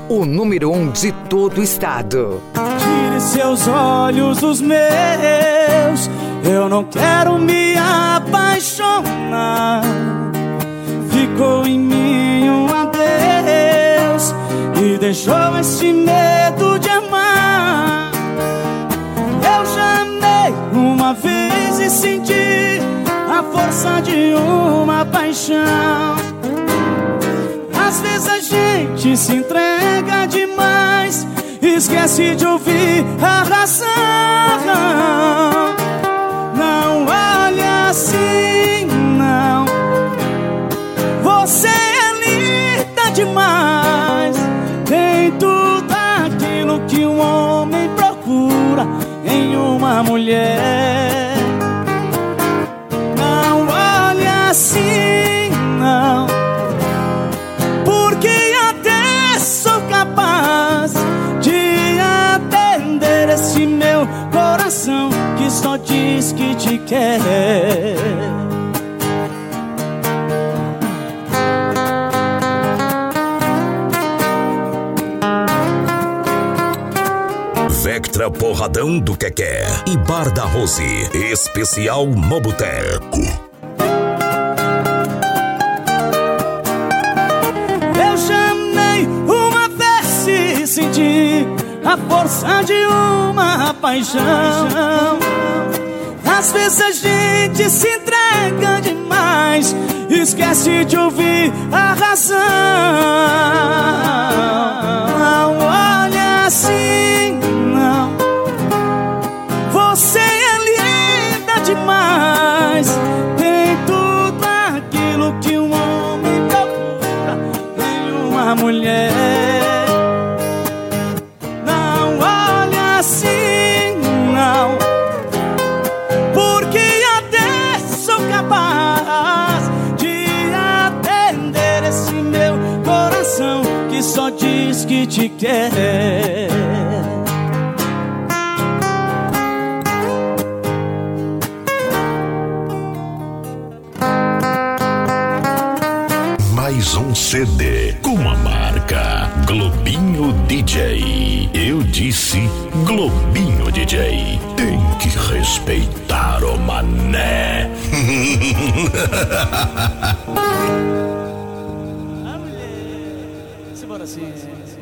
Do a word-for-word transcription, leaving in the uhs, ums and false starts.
o número um de todo o estado. Tire seus olhos dos meus, eu não quero me apaixonar. Ficou em mim um adeus e deixou esse medo de amar. Eu já amei uma vez e senti a força de uma paixão. Às vezes a gente se entrega demais, esquece de ouvir a razão. Não olha assim, não. Você é linda demais. Tem tudo aquilo que um homem procura em uma mulher. Não olha assim, não, porque até sou capaz de atender esse meu coração que só diz que te quer. Vectra Porradão do Quequé e Bar da Rose, especial no Boteco. Eu já amei uma vez e senti a força de uma paixão. Às vezes a gente se entrega demais, esquece de ouvir a razão. Não olha assim, não. Você é linda demais. Tem tudo aquilo que um homem procura em uma mulher. Não olha assim, não, porque até sou capaz de atender esse meu coração que só diz que te quer. Mais um C D com a marca Globinho D J. Eu disse Globinho D J. Tem que respeitar o mané. Simbora assim.